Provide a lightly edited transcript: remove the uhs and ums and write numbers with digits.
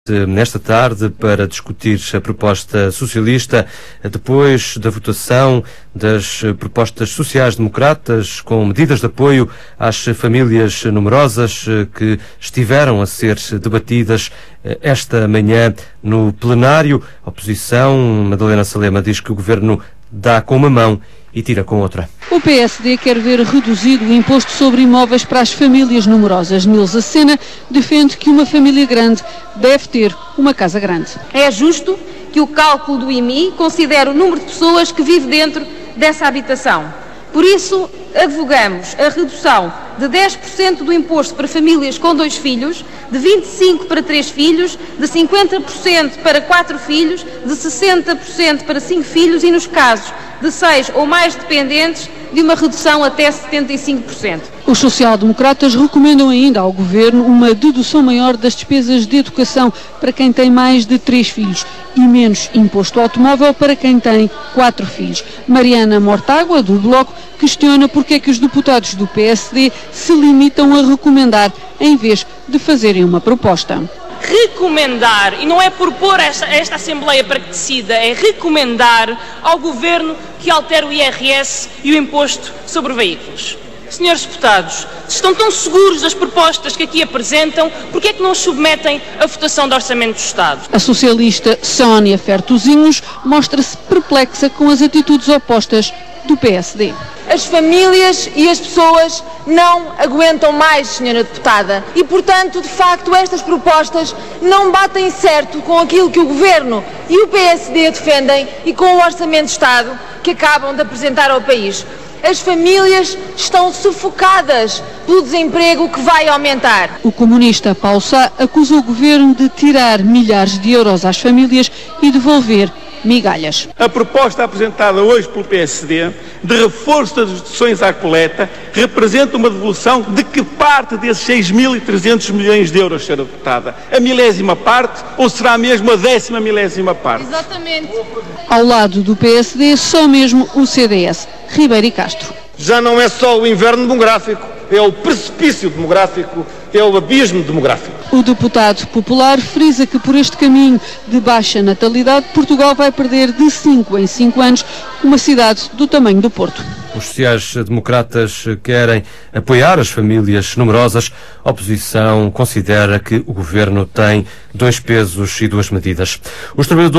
Nesta tarde para discutir a proposta socialista depois da votação das propostas sociais-democratas com medidas de apoio às famílias numerosas que estiveram a ser debatidas esta manhã no plenário. A oposição, Madalena Salema, diz que o Governo dá com uma mão e tira com outra. O PSD quer ver reduzido o imposto sobre imóveis para as famílias numerosas. Nilza Sena defende que uma família grande deve ter uma casa grande. É justo que o cálculo do IMI considere o número de pessoas que vive dentro dessa habitação. Por isso, advogamos a redução de 10% do imposto para famílias com 2 filhos, de 25% para 3 filhos, de 50% para 4 filhos, de 60% para 5 filhos e, nos casos de 6 ou mais dependentes, de uma redução até 75%. Os social-democratas recomendam ainda ao Governo uma dedução maior das despesas de educação para quem tem mais de 3 filhos e menos imposto automóvel para quem tem 4 filhos. Mariana Mortágua, do Bloco, questiona porque é que os deputados do PSD se limitam a recomendar em vez de fazerem uma proposta. Recomendar, e não é propor a esta Assembleia para que decida, é recomendar ao Governo que altere o IRS e o imposto sobre veículos. Senhores deputados, se estão tão seguros das propostas que aqui apresentam, por que é que não os submetem à votação do Orçamento do Estado? A socialista Sónia Fertuzinhos mostra-se perplexa com as atitudes opostas do PSD. As famílias e as pessoas não aguentam mais, senhora deputada, e, portanto, de facto, estas propostas não batem certo com aquilo que o Governo e o PSD defendem e com o Orçamento de Estado que acabam de apresentar ao país. As famílias estão sufocadas pelo desemprego que vai aumentar. O comunista Paulo Sá acusa o Governo de tirar milhares de euros às famílias e devolver migalhas. A proposta apresentada hoje pelo PSD de reforço das deduções à coleta representa uma devolução de que parte desses 6.300 milhões de euros, senhora deputada? A milésima parte ou será mesmo a 10ª milésima parte? Exatamente. Ao lado do PSD, só mesmo o CDS. Ribeiro e Castro. Já não é só o inverno demográfico, é o precipício demográfico, é o abismo demográfico. O deputado popular frisa que por este caminho de baixa natalidade, Portugal vai perder de 5 em 5 anos uma cidade do tamanho do Porto. Os sociais-democratas querem apoiar as famílias numerosas. A oposição considera que o Governo tem 2 pesos e 2 medidas. Os trabalhadores